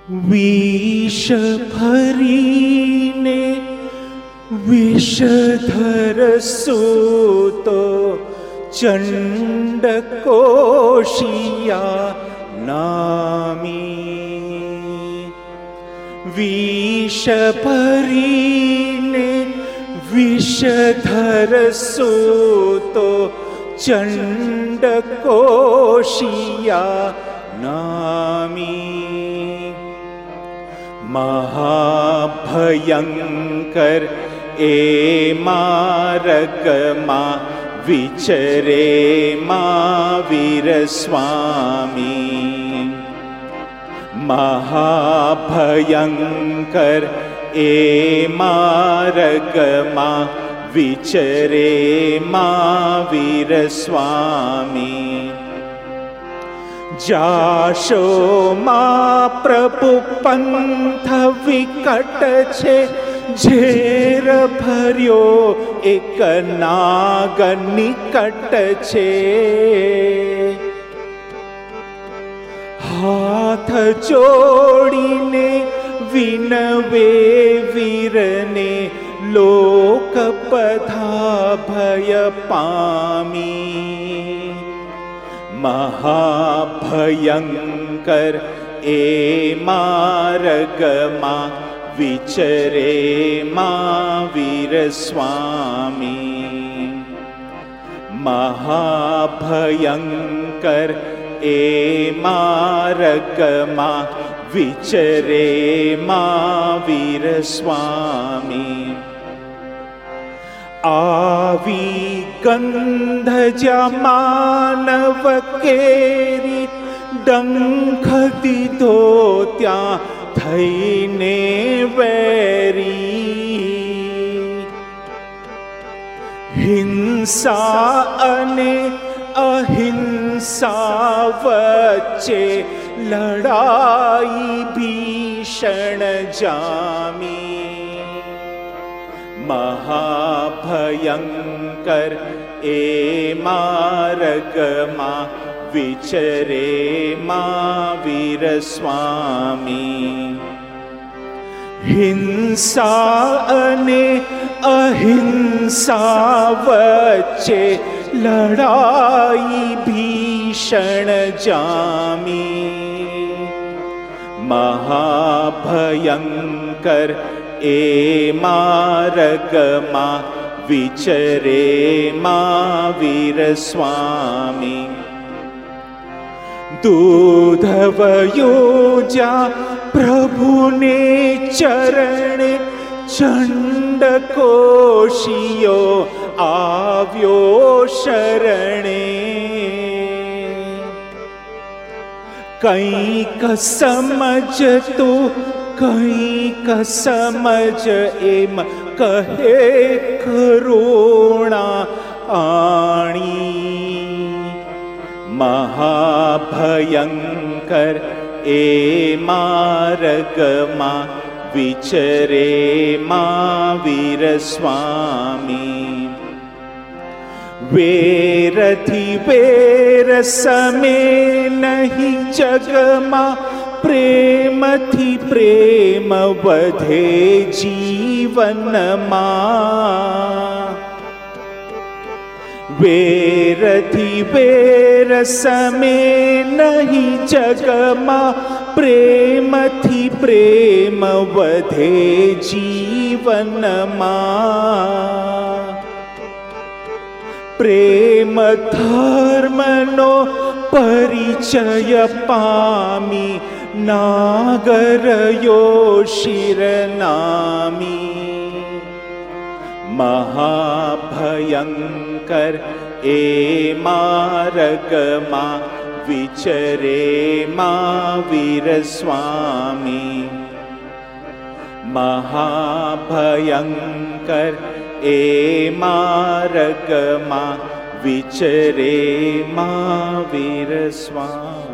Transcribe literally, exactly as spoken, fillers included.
विष भरीने विषधर सूतो चंड कोशिया नामी। विष भरीने विषधर सूतो चंड कोशिया नामी। महाभयंकर ए मारग मा विचरे महावीर स्वामी। महाभयंकर ए मारग मा विचरे महावीर स्वामी। जाशो मा प्रभु पंथ विकट छे झेर भर्यो एक नाग निकट छे। हाथ जोड़ीने विनवे वीरने लोक पथा भय पामी। महाभयंकर ए मारग मा विचरे महावीर स्वामी। महाभयंकर ए मारग मा विचरे महावीर स्वामी। आवी गंध जा मानव केरी डंख दीधो त्या थईने वेरी। हिंसा अने अहिंसा वच्चे लड़ाई भीषण जामी। महाभयंकर ए मारग मा विचरे महावीर स्वामी। हिंसा अने अहिंसा वच्चे लड़ाई भीषण जामी। महाभयंकर ए मारग मा विचरे महावीर स्वामी। दूधवयोजा प्रभुने चरणे चंड कोशियो आव्यो शरणे। कईक समझ तू कईक समझ एम कहे करुणा आणी। महाभयंकर ए मारग मा विचरे महावीर स्वामी। वेर थी वेर समे नहीं जग मा प्रेम थी प्रेम वधे जीवन मा। वेर थी वेर समे नहीं जग मा प्रेम थी प्रेम वधे जीवन मा। प्रेम धर्म नो परिचय पामी नागर यो शिरनामी। महाभयंकर ए मारग मा विचरे महावीर स्वामी। महाभयंकर ए मारग मा विचरे महावीर स्वामी।